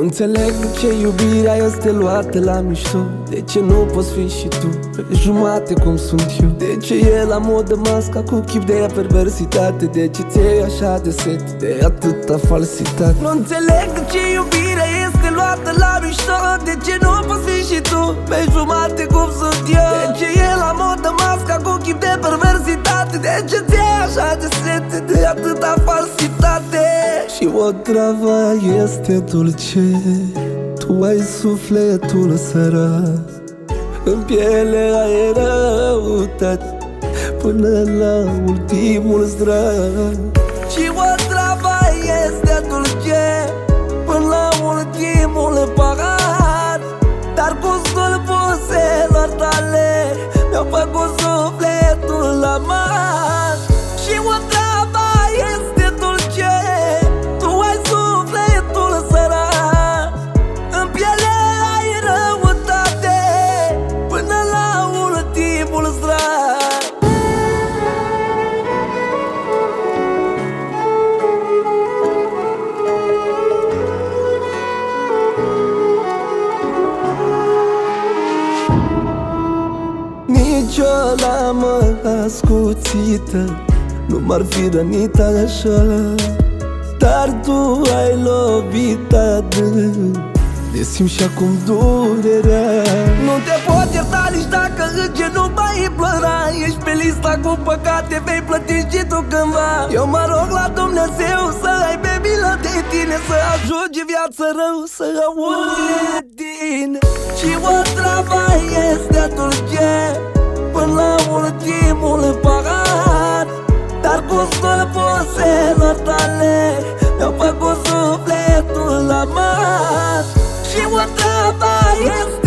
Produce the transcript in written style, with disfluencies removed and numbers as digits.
înțeleg de ce iubirea este luată la mișto. De ce nu poți fi și tu pe jumate cum sunt eu? De ce e la modă masca cu chip de perversitate? De ce ți-e așa de set de atâta falsitate? Nu înțeleg de ce iubirea este luată la mișto. De ce nu poți fi și tu pe jumate cum sunt eu? De ce e la modă masca cu chip de perversitate? De ce ți-e așa de set de atâta falsitate? Și o travă este dulce, tu ai sufletul sărac, în piele ai răutate până la ultimul zdrar. Și o travă este dulce până la ultimul pahar, dar gustul buzelor tale mi-au făcut sufletul amar. Și o travă este dulce, tu ai sufletul sărac, în piele ai răutate până la ultimul zdrar. Nici o lamă ascuțită nu m-ar fi rănit așa, dar tu ai lovit adânc, de simți și acum durerea. Nu te pot ierta nici dacă în nu mai plăra. Ești pe lista cu păcate, vei plăti și tu cândva. Eu mă rog la Dumnezeu să aibă milă de tine, să ajungi viață rău, să auzi de tine. Și o travă este dulce până la ultimul pahar, dar gustul buzelor tale mi-au făcut sufletul amar. Și o travă este